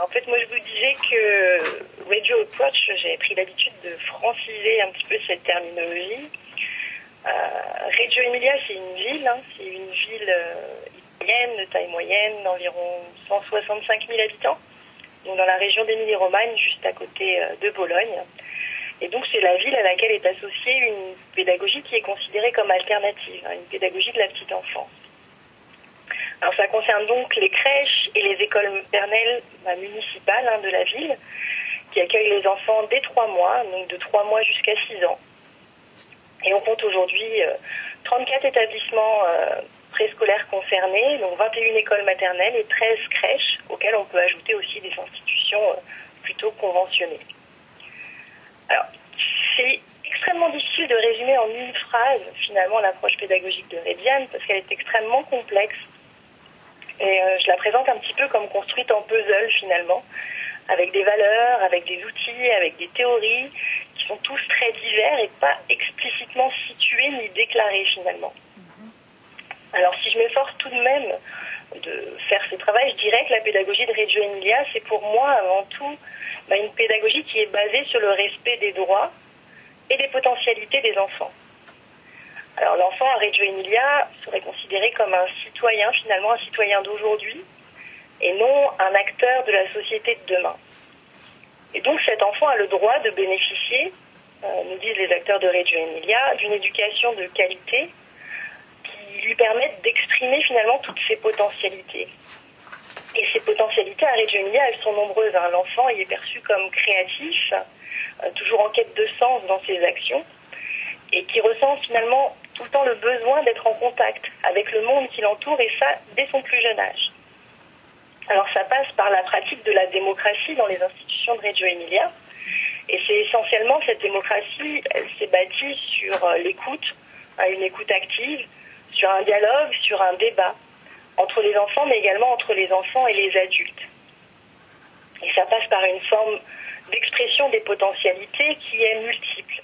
En fait, moi, je vous disais que Radio Approach, j'avais pris l'habitude de franciser un petit peu cette terminologie. Reggio Emilia, c'est une ville, c'est une ville italienne, de taille moyenne, d'environ 165 000 habitants, donc dans la région d'Émilie-Romagne, juste à côté de Bologne. Et donc, c'est la ville à laquelle est associée une pédagogie qui est considérée comme alternative, une pédagogie de la petite enfance. Alors, ça concerne donc les crèches et les écoles maternelles municipales de la ville, qui accueillent les enfants dès 3 mois, donc de 3 mois jusqu'à 6 ans. Et on compte aujourd'hui 34 établissements préscolaires concernés, donc 21 écoles maternelles et 13 crèches, auxquelles on peut ajouter aussi des institutions plutôt conventionnées. Alors, c'est extrêmement difficile de résumer en une phrase, finalement, l'approche pédagogique de Redian, parce qu'elle est extrêmement complexe. Et je la présente un petit peu comme construite en puzzle, finalement, avec des valeurs, avec des outils, avec des théories, qui sont tous très divers et pas explicitement situés ni déclarés, finalement. Alors, si je m'efforce tout de même de faire ce travail, je dirais que la pédagogie de Reggio Emilia, c'est pour moi, avant tout, une pédagogie qui est basée sur le respect des droits et des potentialités des enfants. Alors, l'enfant à Reggio Emilia serait considéré comme un citoyen, finalement, un citoyen d'aujourd'hui, et non un acteur de la société de demain. Et donc, cet enfant a le droit de bénéficier, nous disent les acteurs de Reggio Emilia, d'une éducation de qualité qui lui permette d'exprimer finalement toutes ses potentialités. Et ces potentialités à Reggio Emilia, elles sont nombreuses. L'enfant il est perçu comme créatif, toujours en quête de sens dans ses actions, et qui ressent finalement tout le temps le besoin d'être en contact avec le monde qui l'entoure, et ça, dès son plus jeune âge. Alors ça passe par la pratique de la démocratie dans les institutions de Reggio Emilia, et c'est essentiellement cette démocratie, elle s'est bâtie sur l'écoute, une écoute active, sur un dialogue, sur un débat, entre les enfants, mais également entre les enfants et les adultes. Et ça passe par une forme d'expression des potentialités qui est multiple.